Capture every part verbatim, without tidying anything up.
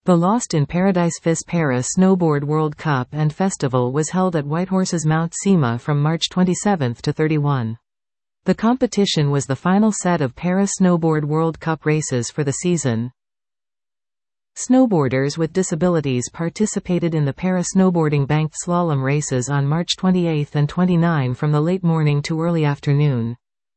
The Lost in Paradise FIS Para Snowboard World Cup and Festival was held at Whitehorse's Mount Sima from March twenty-seventh to thirty-first. The competition was the final set of Para Snowboard World Cup races for the season. Snowboarders with disabilities participated in the Para Snowboarding Banked Slalom races on March twenty-eighth and twenty-ninth from the late morning to early afternoon.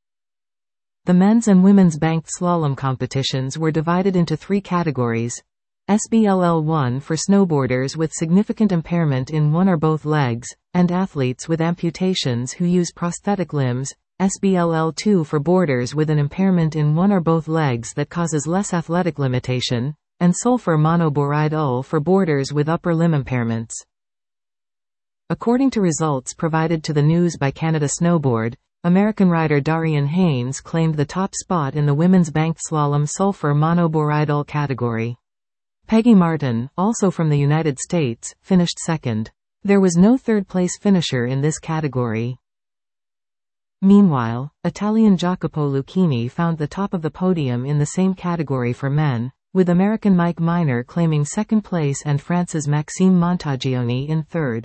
The men's and women's banked slalom competitions were divided into three categories. S B L L one for snowboarders with significant impairment in one or both legs, and athletes with amputations who use prosthetic limbs. S B L L two for boarders with an impairment in one or both legs that causes less athletic limitation, and sulfur monoboride U L for boarders with upper limb impairments. According to results provided to the news by Canada Snowboard, American rider Darian Haynes claimed the top spot in the women's banked slalom sulfur monoboride U L category. Peggy Martin, also from the United States, finished second. There was no third-place finisher in this category. Meanwhile, Italian Jacopo Lucchini found the top of the podium in the same category for men, with American Mike Miner claiming second place and France's Maxime Montagioni in third.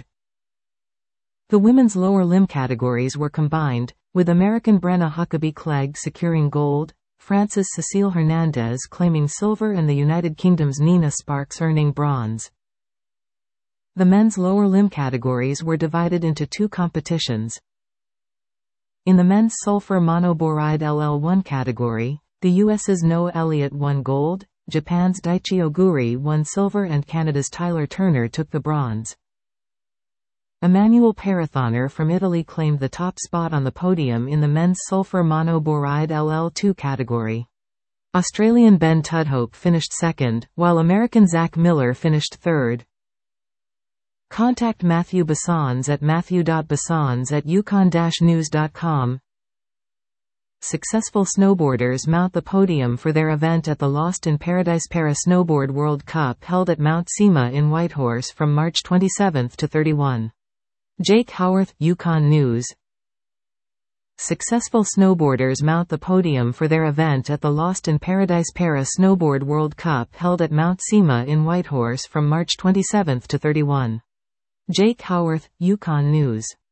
The women's lower limb categories were combined, with American Brenna Huckabee-Clegg securing gold, France's Cecile Hernandez claiming silver and the United Kingdom's Nina Sparks earning bronze. The men's lower limb categories were divided into two competitions. In the men's sulfur monoboride L L one category, the U S's Noah Elliott won gold, Japan's Daichi Oguri won silver and Canada's Tyler Turner took the bronze. Emmanuel Parathoner from Italy claimed the top spot on the podium in the men's sulfur monoboride L L two category. Australian Ben Tudhope finished second, while American Zach Miller finished third. Contact Matthew Bassons at matthew dot bassons at yukon dash news dot com. Successful snowboarders mount the podium for their event at the Lost in Paradise Para Snowboard World Cup held at Mount Sima in Whitehorse from March twenty-seventh to thirty-first. Jake Howarth, Yukon News. Successful snowboarders mount the podium for their event at the Lost in Paradise Para Snowboard World Cup held at Mount Sima in Whitehorse from March twenty-seventh to thirty-first. Jake Howarth, Yukon News.